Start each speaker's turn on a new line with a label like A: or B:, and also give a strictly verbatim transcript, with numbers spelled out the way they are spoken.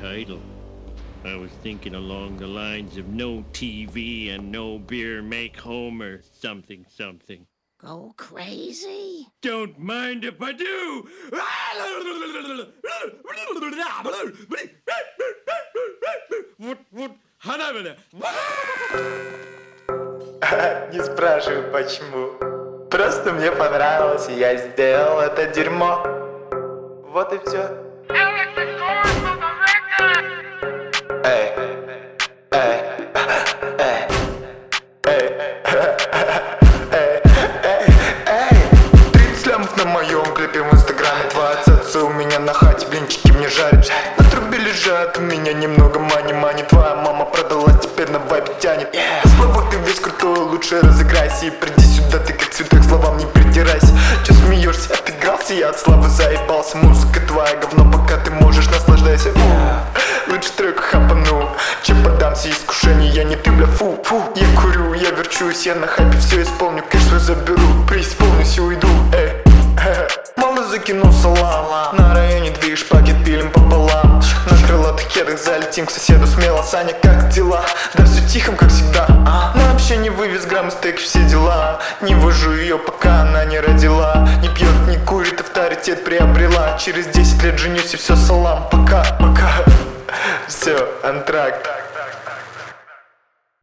A: title. I was thinking along the lines of no T V and no beer make Homer something something.
B: Go crazy?
A: Don't mind if I do!
C: Не спрашивай почему. Просто мне понравилось, и я сделал это дерьмо. Вот и все. Эй, эй, эй, эй, эй, эй. тридцать лямов на моем клипе в инстаграме. двадцать отца у меня на хате, блинчики мне жарят. На трубе лежат, у меня немного мани-мани. Твоя мама продалась, теперь на вайбе тянет. По словах ты весь крутой, лучше разыграйся. И приди сюда, ты как цветок, словам не придирайся. Че смеешься, отыгрался, я от славы заебался. Музыка твоя говно, пока ты можешь, наслаждайся. Лучше трек хапану, чем поддамся искушению. Я не ты, бля, фу, фу. Я курю, я верчусь, я на хайпе все исполню. Кэш свой заберу, преисполнюсь и уйду. Эй, мало закинул салам. На районе движ, пакет пилим пополам. На крылатых кедах залетим к соседу смело. Саня, как дела? Да все тихом, как всегда. На общение вывез грамм стейк, все дела. Не вожу ее, пока она не родила. Не пьет, не курит, авторитет приобрела. Через десять лет женюсь и все салам. Пока, пока. Все, антракт.